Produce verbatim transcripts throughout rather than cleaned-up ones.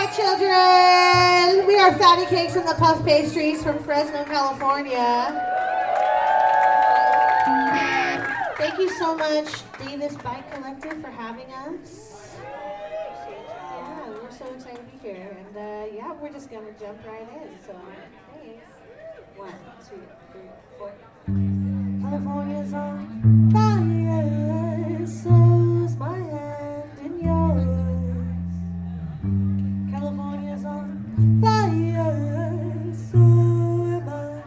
children. We are Fatty Cakes and the Puff Pastries from Fresno, California. Thank you so much, Davis Bike Collective, for having us. Yeah, we're so excited to be here. And uh, yeah, we're just going to jump right in. So, thanks. One, two, three, four. California's on fire, so's my hand in yours. California's on fire, so am I.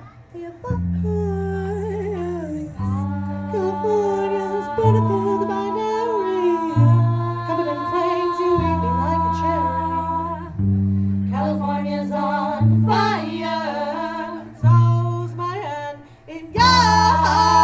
California's beautiful, the binary, covered in flames, you eat me like a cherry. California's on fire, so's my hand in yours.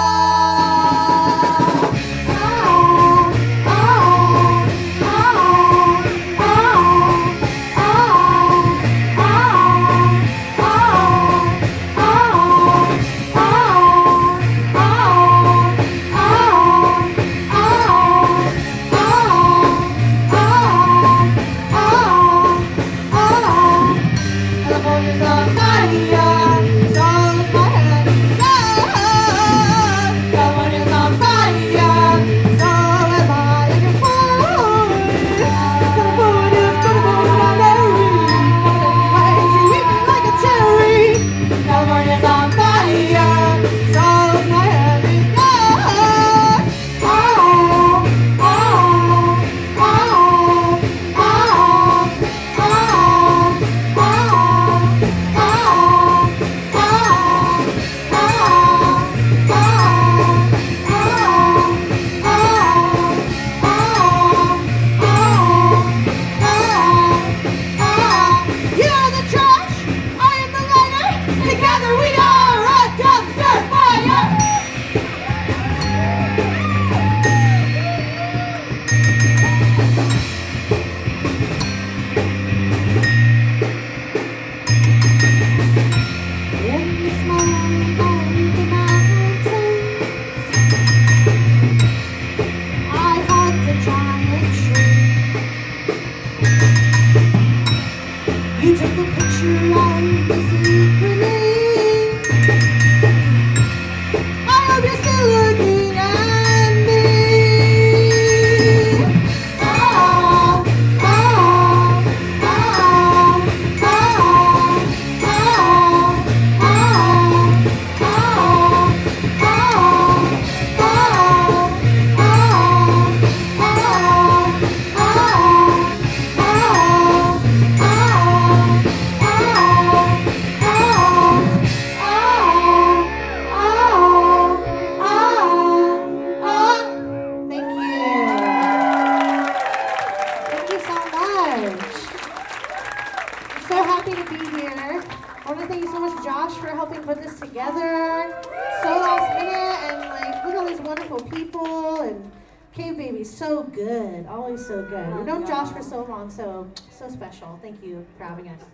So, so special. Thank you for having us.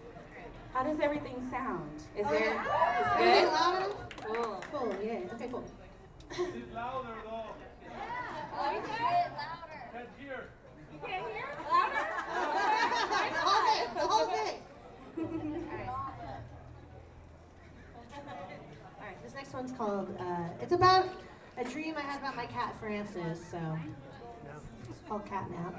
How does everything sound? Is oh, there? Yeah. Is it good? loud enough? Cool. Cool. Yeah. Okay. Cool. It's louder though. Yeah. Oh, you can hear it louder. Can't hear. You can't hear it louder? The whole thing. The whole thing. All right. All right. This next one's called. Uh, it's about a dream I had about my cat Francis. So it's called Catnap.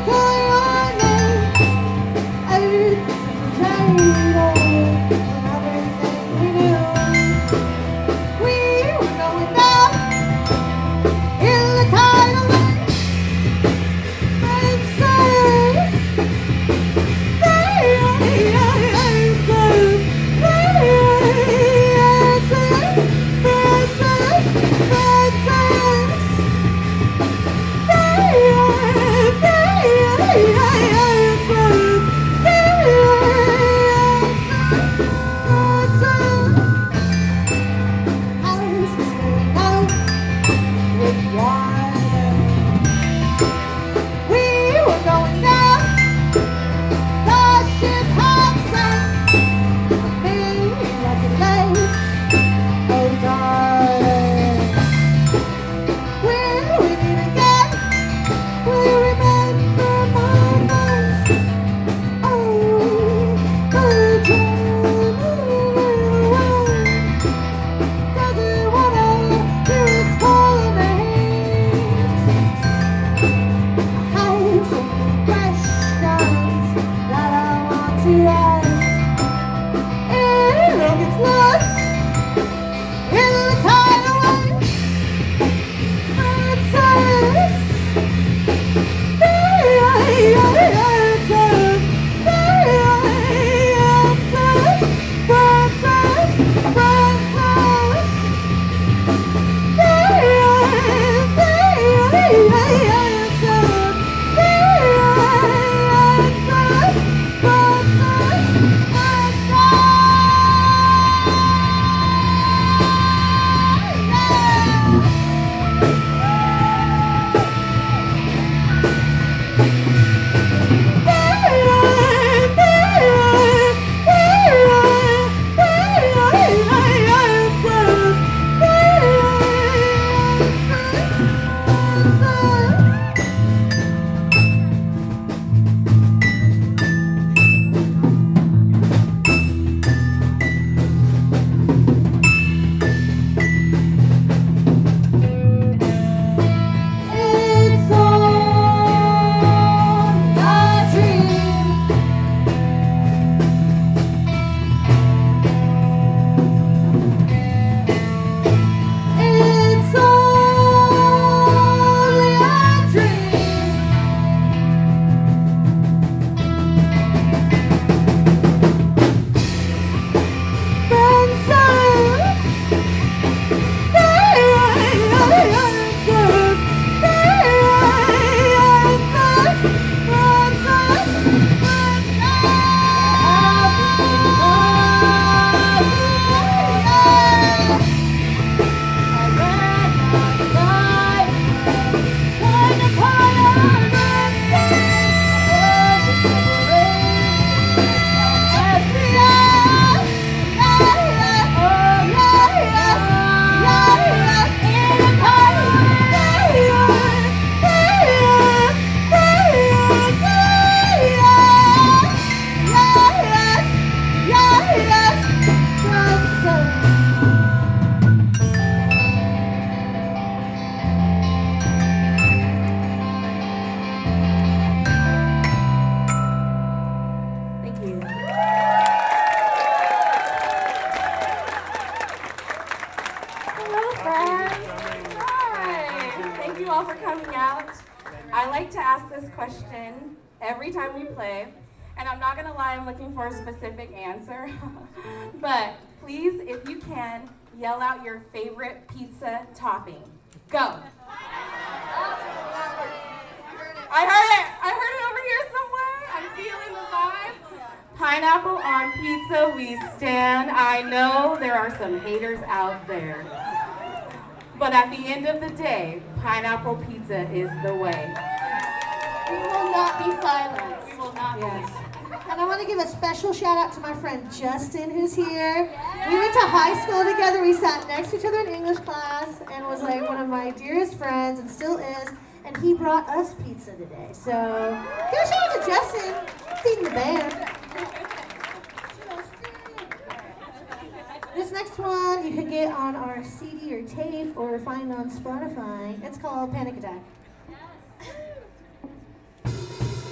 all for coming out. I like to ask this question every time we play, and I'm not gonna lie, I'm looking for a specific answer. But please, if you can, yell out your favorite pizza topping. Go. I heard it. I heard it over here somewhere. I'm feeling the vibe. Pineapple on pizza, we stand. I know there are some haters out there. But at the end of the day, pineapple pizza is the way. We will not be silent. We will not Yes. be. And I want to give a special shout out to my friend Justin, who's here. We went to high school together. We sat next to each other in English class and was like one of my dearest friends and still is. And he brought us pizza today. So give a shout out to Justin. He's in the band. This next one you can get on our C D or tape or find on Spotify. It's called Panic Attack.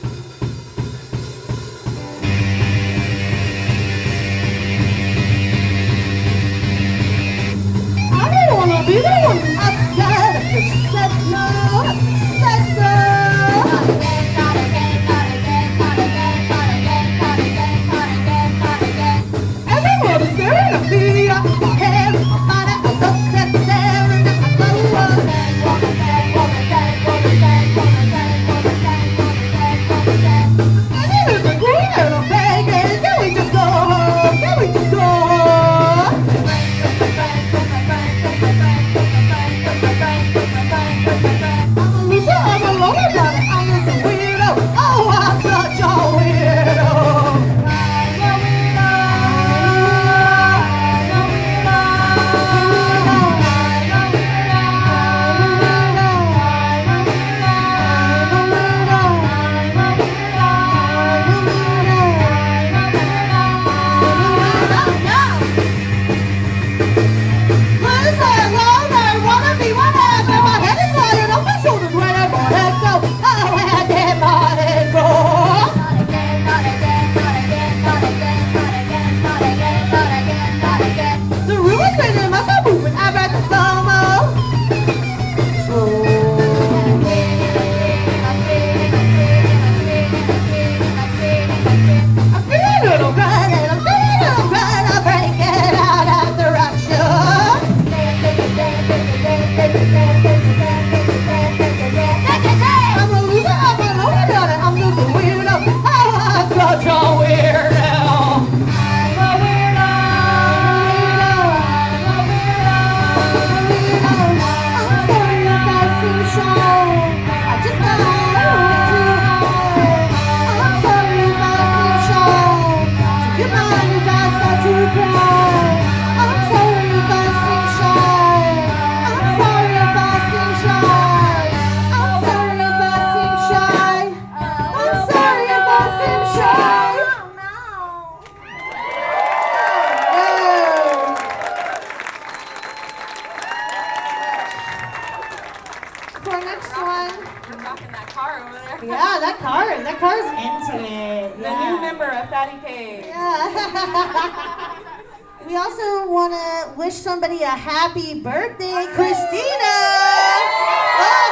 We also want to wish somebody a happy birthday, Christina! Oh,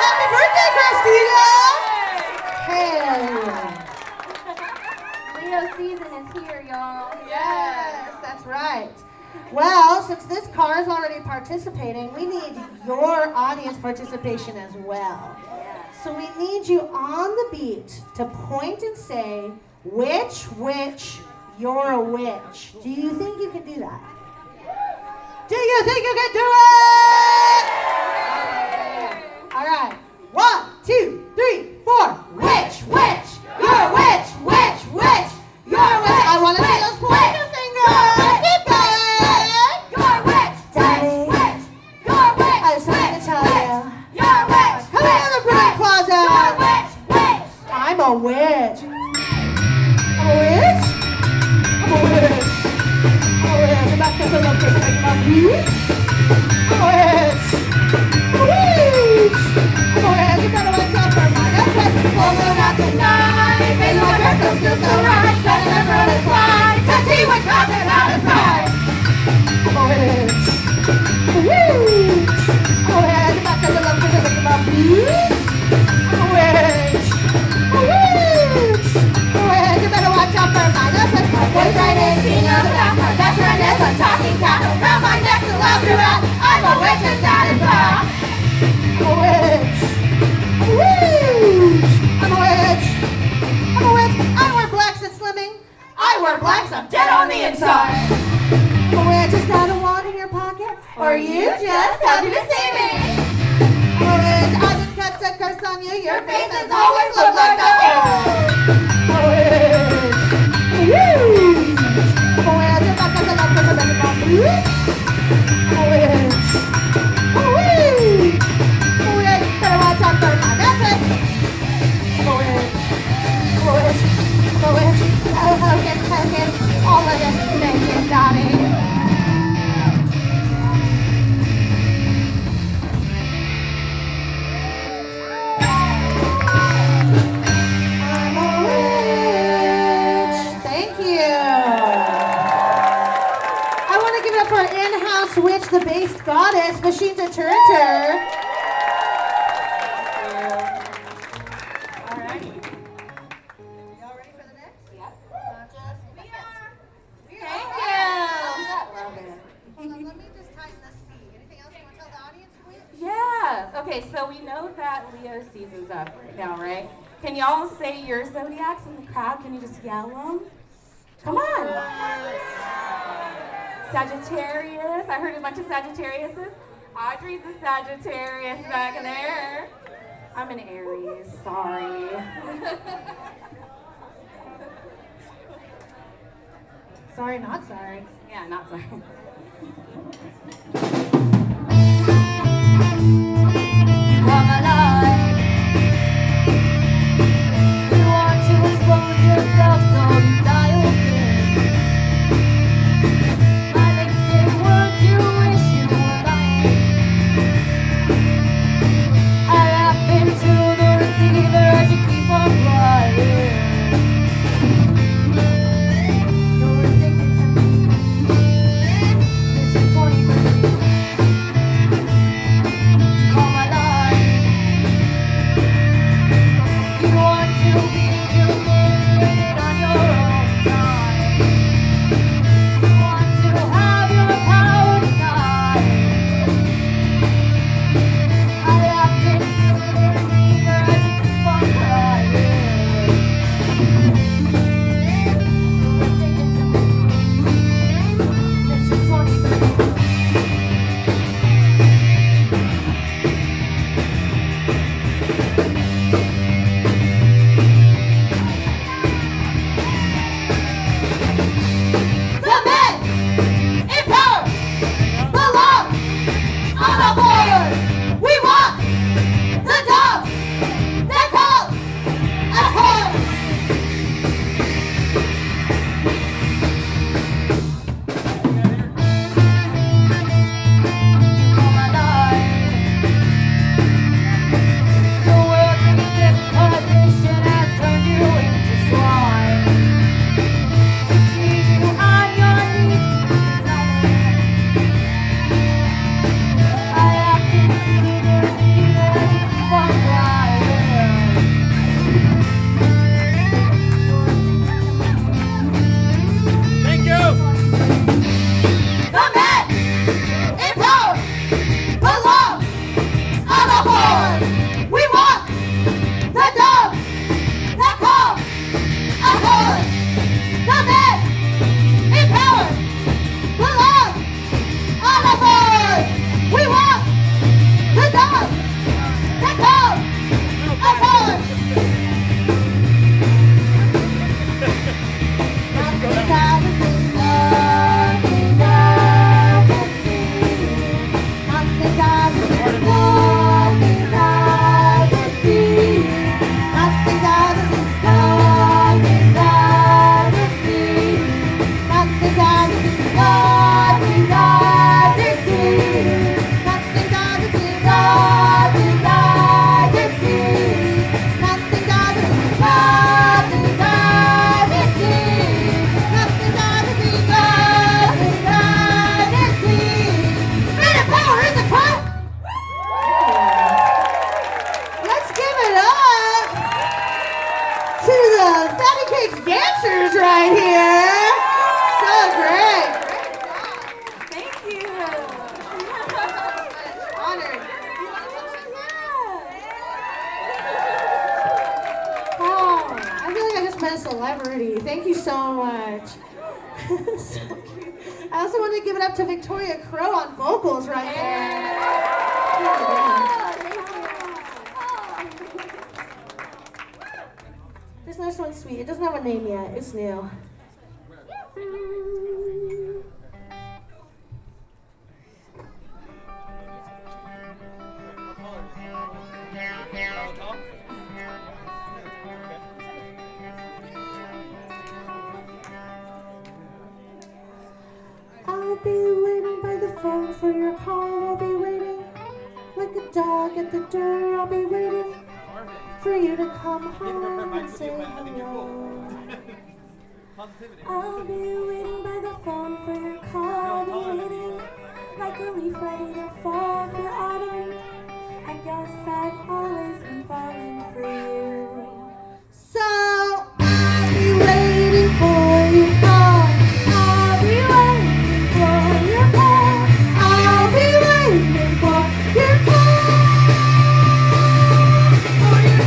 happy birthday, Christina! Hey! Leo season is here, y'all. Yes, that's right. Well, since this car is already participating, we need your audience participation as well. So we need you on the beat to point and say, which witch you're a witch. Do you think you can do that? Do you think you can do it? All right. One, two, three, four. Witch, witch. You're a witch, witch, witch. You're a witch. I want to see those pointer fingers. Keep going. You're a witch. Daddy. Witch. You're a witch. I have something to tell you. You're a witch. Come in the pretty closet. You're a witch. Witch. I'm a witch. I'm a witch? I'm a witch. I'm a witch. I'm not going to look at my witch. I'm a witch. I'm a witch. I'm a witch. You better watch out for my witch. Full moon out tonight. May the weather so still so right. Better than running fly. Touchy with nothing out of sight. I'm a witch. I'm a witch. I'm a witch. I'm not going to look at my witch. I'm a witch. I'm a witch. I'm a witch. You better watch out for my witch. My boyfriend is king of the house. My best friend is a talking cat. Around my neck to love you out. I'm a witch and that is proud. I'm a witch. I'm a witch. I'm a witch. I'm a witch. I wear blacks at slimming. I wear blacks, I'm dead on the inside. I'm a witch. Is that a wand in your pocket? Or you just happy to see me? I'm a witch. I didn't catch that curse on you. Your face has always looked like a I'm a witch. I'm a witch. I'm a witch. If I catch a love, I'm a witch. I'm a witch. I'm a witch. I'm a witch. Better watch out for my message. I'm a witch. I'm a witch. I'm a witch. Oh, hocus pocus. All of this is naked, Donnie. I'm a witch. Thank you. I want to give it up for our in-house witch, the based goddess, Bashinta Turner. Okay, so we know that Leo season's up right now, right? Can y'all say your zodiacs in the crowd? Can you just yell them? Come on. Sagittarius. I heard a bunch of Sagittariuses. Audrey's a Sagittarius back there. I'm an Aries. Sorry. Sorry, not sorry. Yeah, not sorry. Come alive. You want to expose yourself, so you die open. My lips say words you wish you were lying. I laugh into the receiver as you keep on flying. You're addicted to me. This is twenty-three. some Fatty Cakes dancers right here. So great. Thank you. Honored. Oh, I feel like I just met a celebrity. Thank you so much. So cute. I also want to give it up to Victoria Crow on vocals right there. This next one's sweet. It doesn't have a name yet. It's new. I'll be waiting by the phone for your call. I'll be waiting like a dog at the door. I'll be waiting for you to come home and say hello. I'll be waiting by the phone for your call. I'll be waiting like a leaf ready to fall for autumn. I guess I've always been falling for you. So I'll be waiting for your call. I'll be waiting for your call. I'll be waiting for your call. For your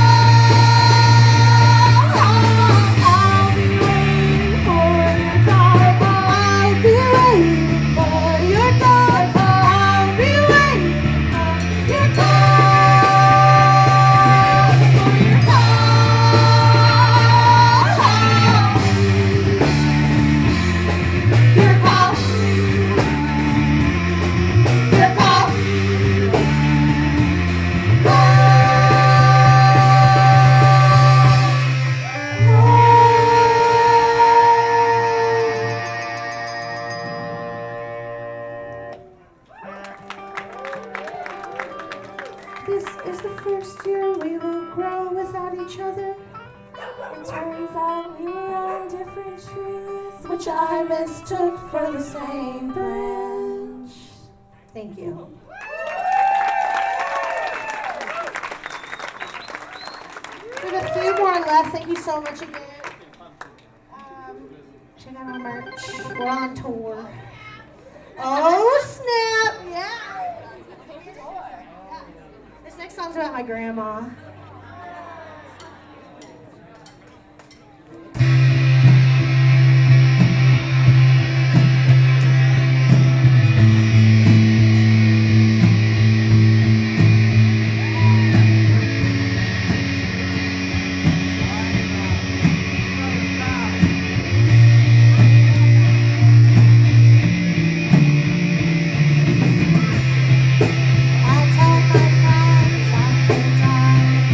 call. I'll be waiting for your call. I'll be waiting for your call. I'll be waiting for your call. For your call. Your call. Your call. This is the first year we will grow without each other, It turns out we were on different trees, which I mistook for the same branch. Thank you. We have a few more left. Thank you so much again. Um, check out our merch. We're on tour. Oh, snap. Yeah. This next song's about my grandma. I told my friends I could die.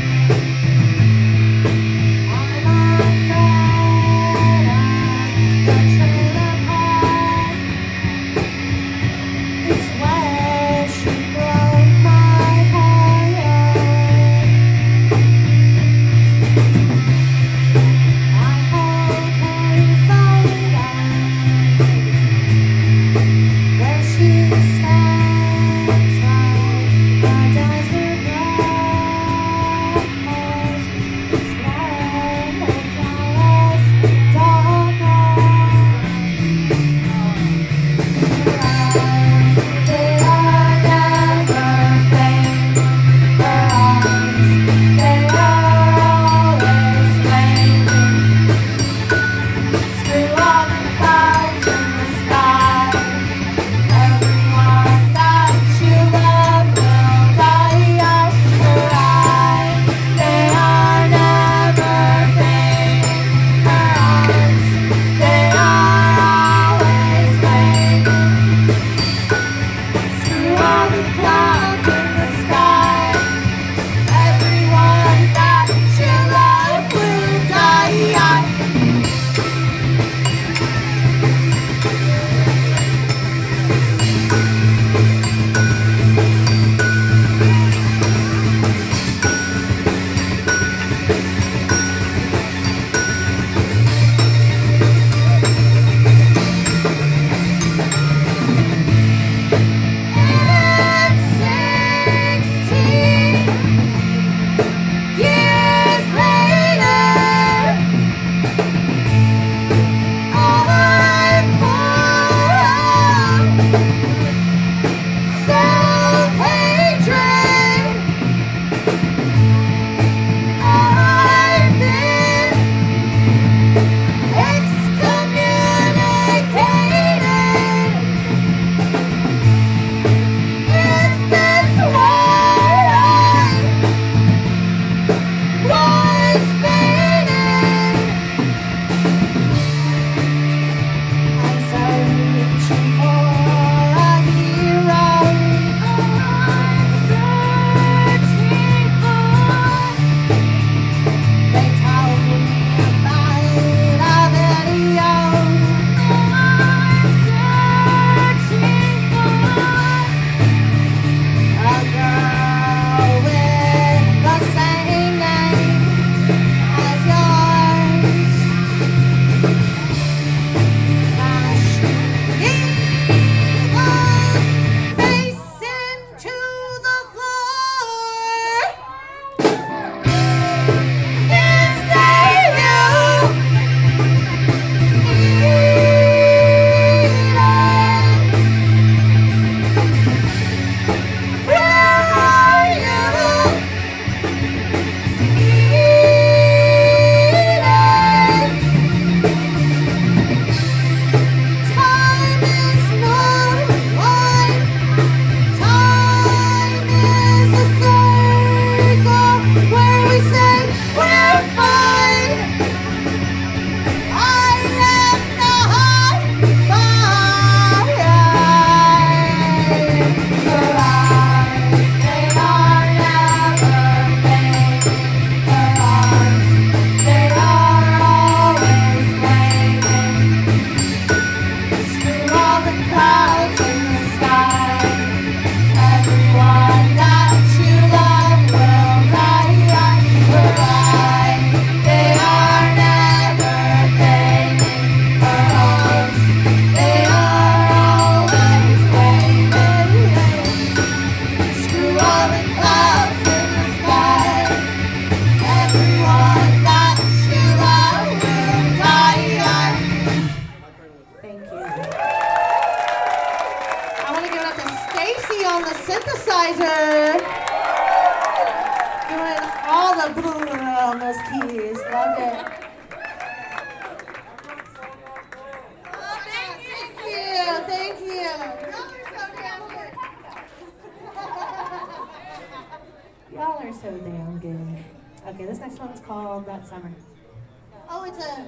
This next one's called That Summer. Oh, it's a...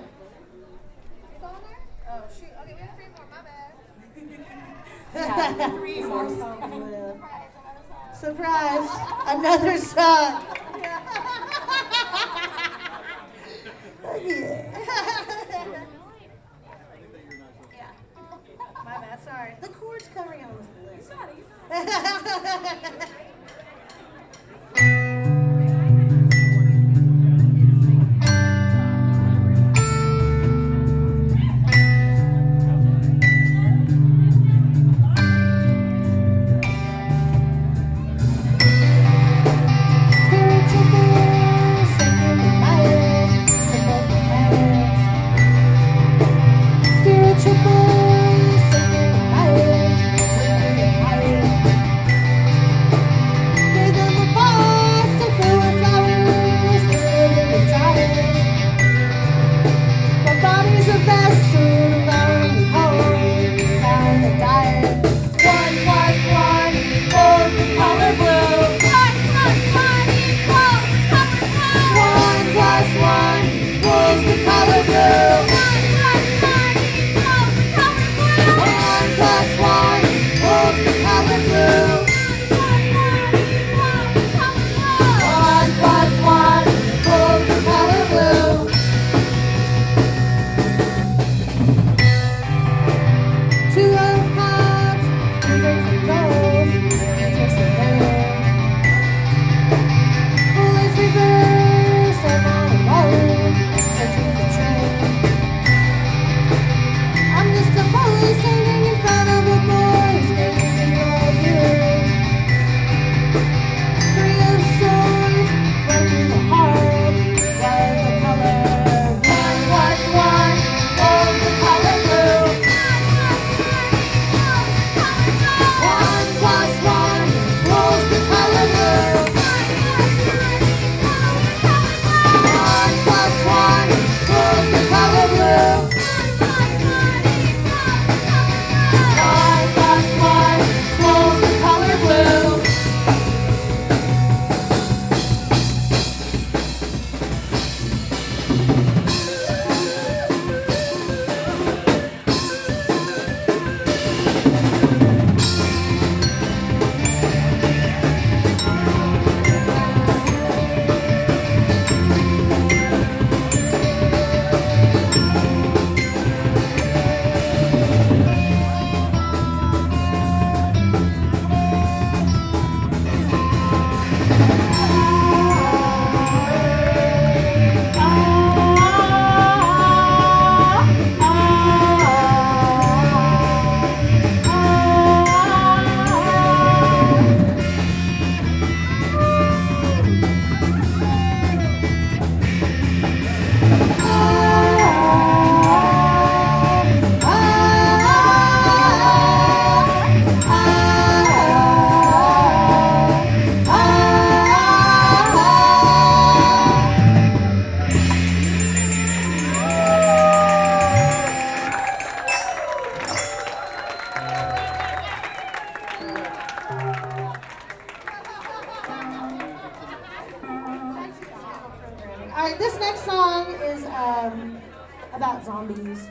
Oh, shoot. Okay, we have three more. My bad. Yeah, three more songs. Surprise! Another song. Yeah. My bad. Sorry. The chords covering on this list. Spiritual boys singing fire, fire. Gave them a boss to fill with flowers, living with tires. My body's a vessel, long home, down the diet. One plus one equals the color blue. One plus one equals color blue. One plus one equals the color blue. One plus one equals the color blue. One plus one equals the color blue. Two of cups, two drinks of gold, just a barrel. Full as reverse, I'm on a road, searching for train. I'm just a boy standing in front of a boy screaming to love you. Three of swords, right through the heart, right the color. One plus one equals the color blue. One plus one equals the color blue. One plus one equals the color blue. One plus one equals the color blue. All right, this next song is um, about zombies.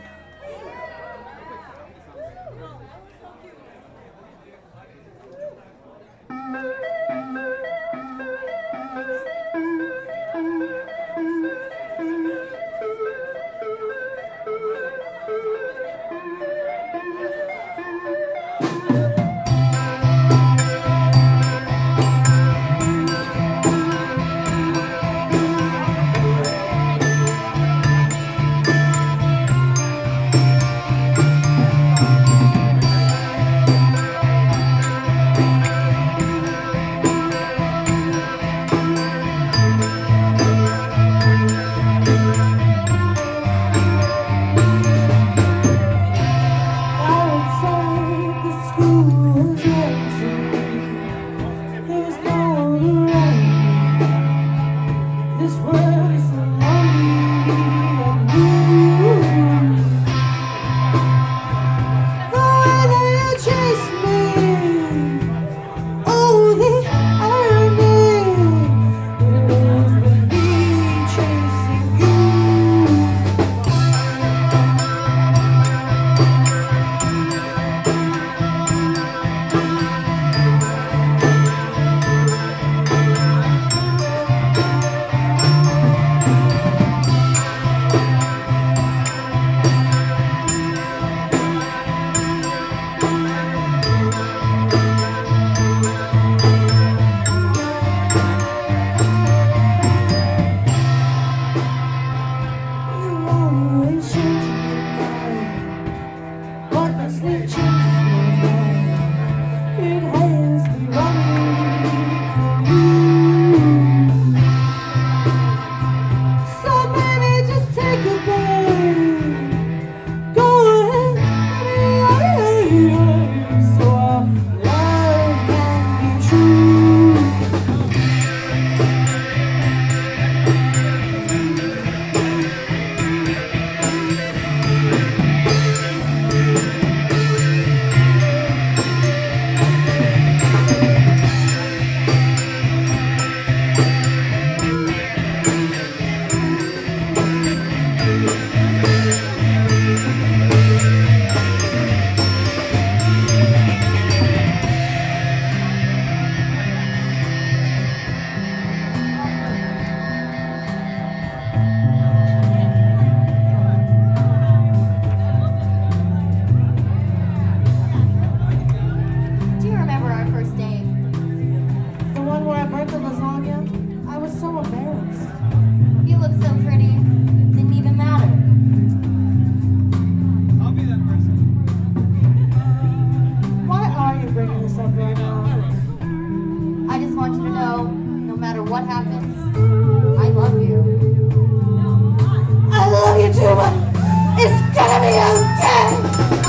do, but it's gonna be okay.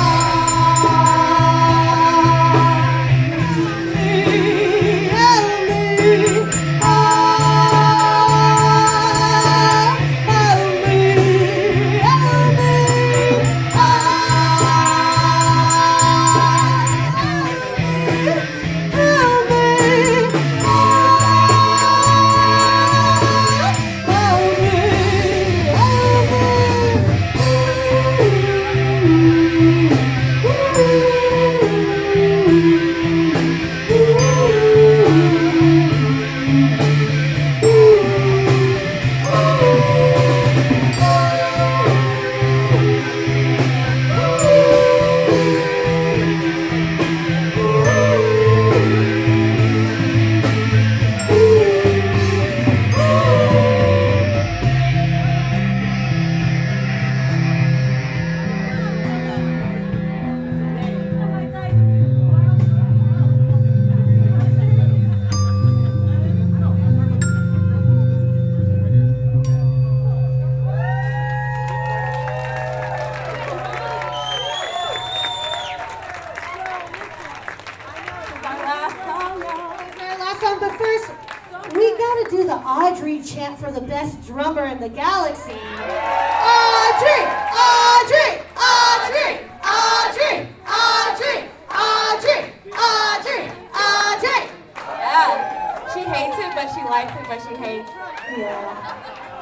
But first, we gotta do the Audrey chant for the best drummer in the galaxy. Audrey! Audrey! Audrey! Audrey! Audrey! Audrey! Audrey! Audrey! Yeah. She hates it, but she likes it, but she hates. Yeah.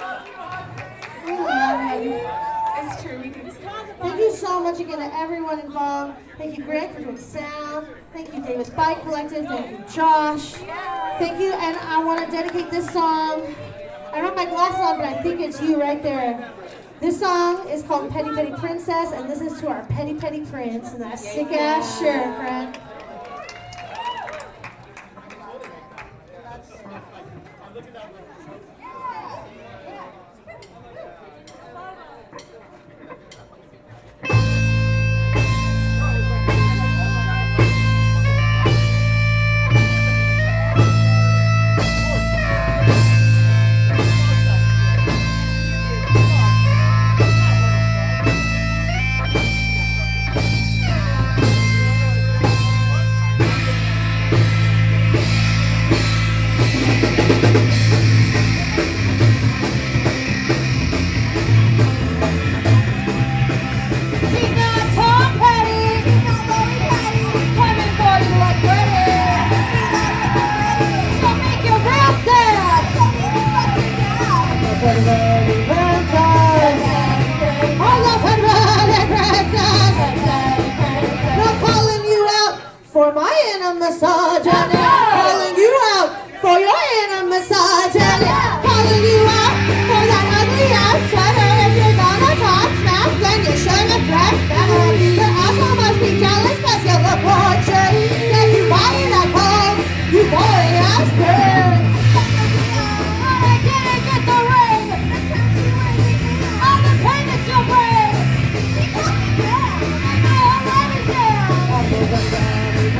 We love you. It's true, we can. Thank you so much again to everyone involved. Thank you, Greg, for doing sound. Thank you, Davis Bike Collective. Thank you, Josh. Thank you, and I want to dedicate this song. I don't have my glasses on, but I think it's you right there. This song is called Petty Petty Princess, and this is to our Petty Petty Prince and that sick ass shirt, friend. For my inner massage, and calling you out for your inner massage, and calling you out for that ugly ass sweater. If you're gonna talk smack, then you should have dressed better. Your asshole must be jealous cause you look gorgeous. Then you buying that clothes, you boring ass bird. I didn't get the ring. All the pain is your brain. She got me down, and I already down.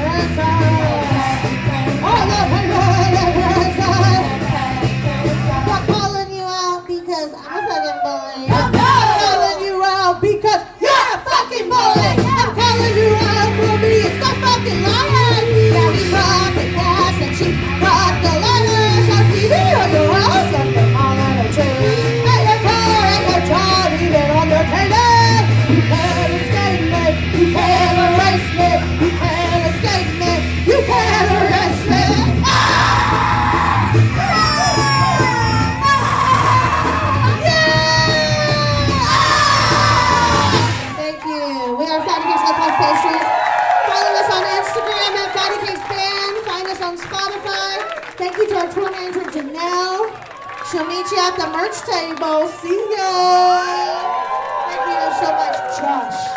I'm calling you out because I'm a fucking bully. I'm calling you out because you're a fucking bully. I'm calling you out for being so fucking lying. Yeah, we rock the gas and she rock the lighters. I see the other house and the all on a tree. And your car and your job even on your table. You can't escape me. You can't erase me. You can't escape me. You can't erase me. Thank you. We are Fatty Cakes Lip Gloss Pastries. Follow us on Instagram at Fatty Cakes Band. Find us on Spotify. Thank you to our tour manager, Janelle. She'll meet you at the merch table. See ya. Thank you so much, Josh.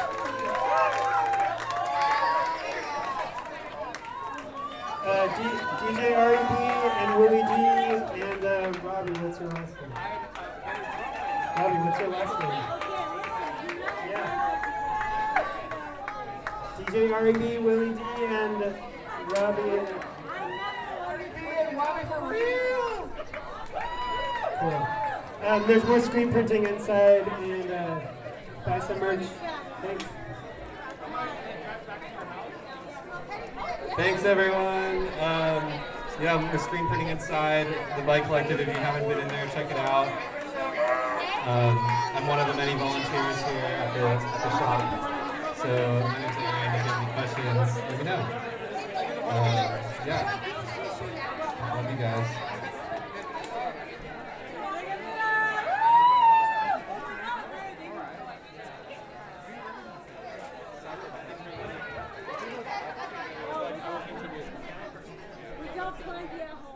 Uh, D- DJ R E B and Willie D and uh, Robbie, what's your last name? Robbie, what's your last name? Yeah. D J R E B, Willie D, and Robbie. And Robbie for real. Cool. Uh, Um, there's more screen printing inside, and uh, buy some merch. Thanks. Thanks, everyone. Um, yeah, we're screen printing inside the Bike Collective. If you haven't been in there, check it out. Um, I'm one of the many volunteers here at the, at the shop. So anytime you have any questions, let me know. Uh, yeah. Love you guys. We don't plug you at home.